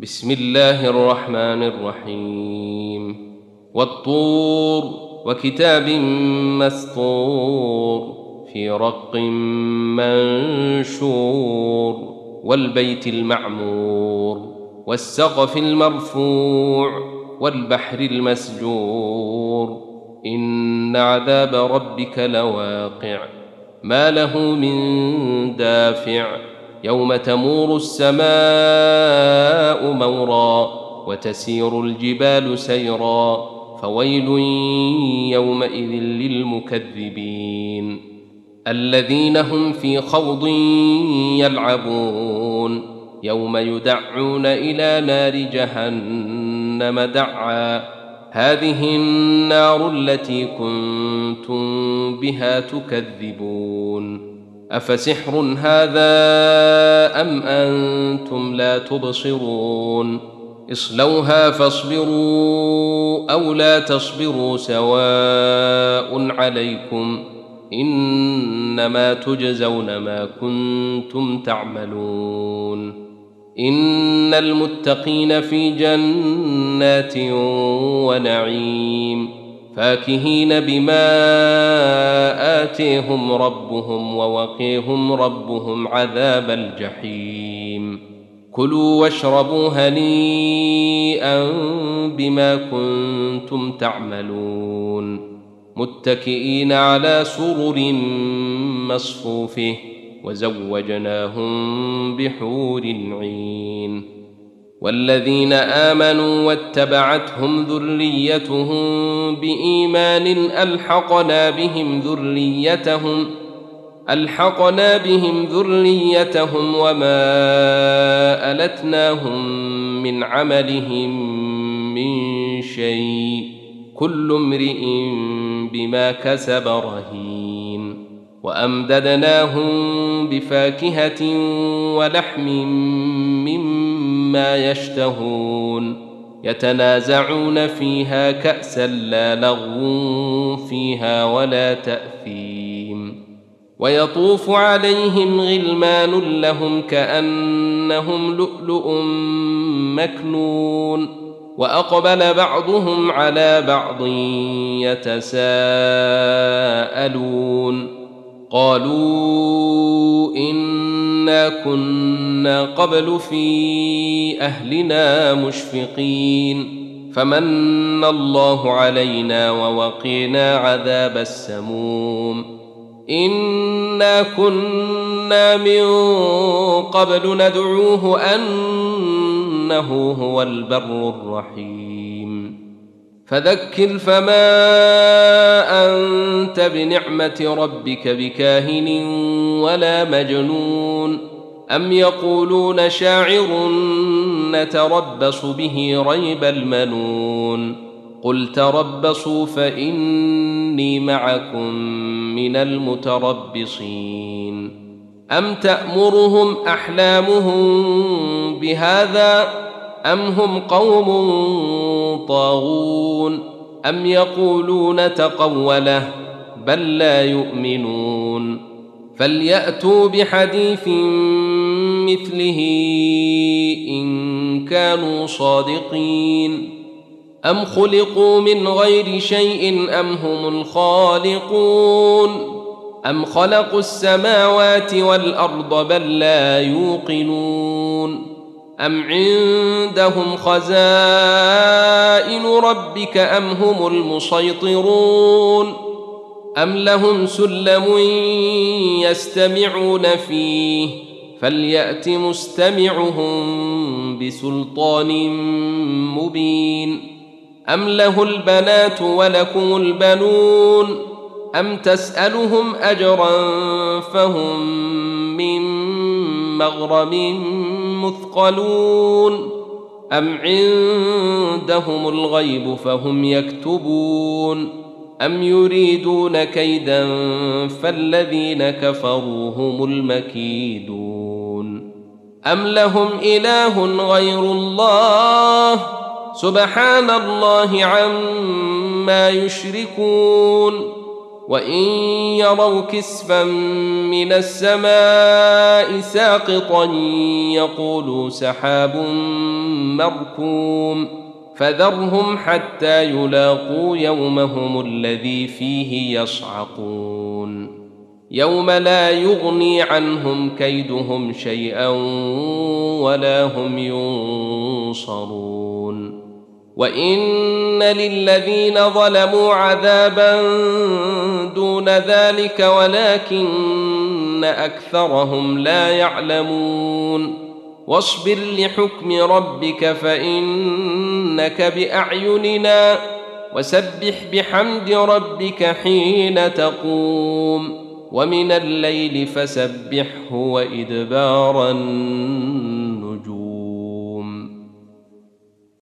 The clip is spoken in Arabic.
بسم الله الرحمن الرحيم والطور وكتاب مسطور في رق منشور والبيت المعمور والسقف المرفوع والبحر المسجور إن عذاب ربك لواقع ما له من دافع يوم تمور السماء مورا وتسير الجبال سيرا فويل يومئذ للمكذبين الذين هم في خوض يلعبون يوم يدعون إلى نار جهنم دعا هذه النار التي كنتم بها تكذبون أفسحر هذا أم أنتم لا تبصرون اصلوها فاصبروا أو لا تصبروا سواء عليكم إنما تجزون ما كنتم تعملون إن المتقين في جنات ونعيم فاكهين بما آتيهم ربهم ووقيهم ربهم عذاب الجحيم كلوا واشربوا هنيئا بما كنتم تعملون متكئين على سرر مصفوفه وزوجناهم بحور عين والذين آمنوا واتبعتهم ذريتهم بإيمان ألحقنا بهم ذريتهم وما ألتناهم من عملهم من شيء كل امرئ بما كسب رهين وأمددناهم بفاكهة ولحم مما يشتهون يتنازعون فيها كأسا لا لغو فيها ولا تأثيم ويطوف عليهم غلمان لهم كأنهم لؤلؤ مكنون وأقبل بعضهم على بعض يتساءلون قالوا إنا كنا قبل في أهلنا مشفقين فمن الله علينا ووقينا عذاب السموم إنا كنا من قبل ندعوه أنه هو البر الرحيم فذكر فما أنت بنعمة ربك بكاهن ولا مجنون أم يقولون شاعر نتربص به ريب المنون قل تربصوا فإني معكم من المتربصين أم تأمرهم أحلامهم بهذا أم هم قوم طاغون أم يقولون تقوله بل لا يؤمنون فليأتوا بحديث مثله إن كانوا صادقين أم خلقوا من غير شيء أم هم الخالقون أم خلقوا السماوات والأرض بل لا يوقنون أم عندهم خزائن ربك أم هم المسيطرون أم لهم سلم يستمعون فيه فليأت مستمعهم بسلطان مبين أم له البنات ولكم البنون أم تسألهم أجرا فهم من مغرم مثقلون أم عندهم الغيب فهم يكتبون أم يريدون كيدا فالذين كفروا هم المكيدون أم لهم إله غير الله سبحان الله عما يشركون وإن يروا كسفا من السماء ساقطا يقولوا سحاب مركوم فذرهم حتى يلاقوا يومهم الذي فيه يصعقون يوم لا يغني عنهم كيدهم شيئا ولا هم ينصرون وإن للذين ظلموا عذابا دون ذلك ولكن أكثرهم لا يعلمون واصبر لحكم ربك فإنك بأعيننا وسبح بحمد ربك حين تقوم ومن الليل فسبحه وإدبار النجوم